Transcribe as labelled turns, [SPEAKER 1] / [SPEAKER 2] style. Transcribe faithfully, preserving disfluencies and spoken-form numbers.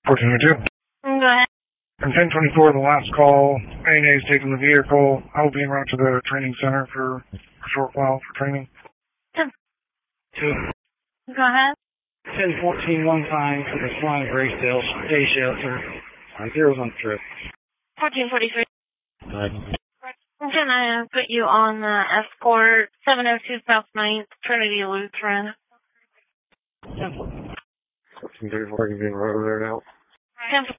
[SPEAKER 1] fourteen oh two.
[SPEAKER 2] Go ahead.
[SPEAKER 1] From ten twenty-four, the last call, A and A is taking the vehicle. I will be en route to the training center for a short while for training.
[SPEAKER 2] Two.
[SPEAKER 3] Two.
[SPEAKER 2] Go ahead.
[SPEAKER 3] ten fourteen one time for the Flying Gray Sales Day Shelter. Uh, zeros on trip.
[SPEAKER 2] fourteen forty-three.
[SPEAKER 3] Right.
[SPEAKER 2] Can I put you on uh, escort seven oh two South ninth, Trinity Lutheran?
[SPEAKER 3] fourteen thirty-four, you can run over there now.
[SPEAKER 2] ten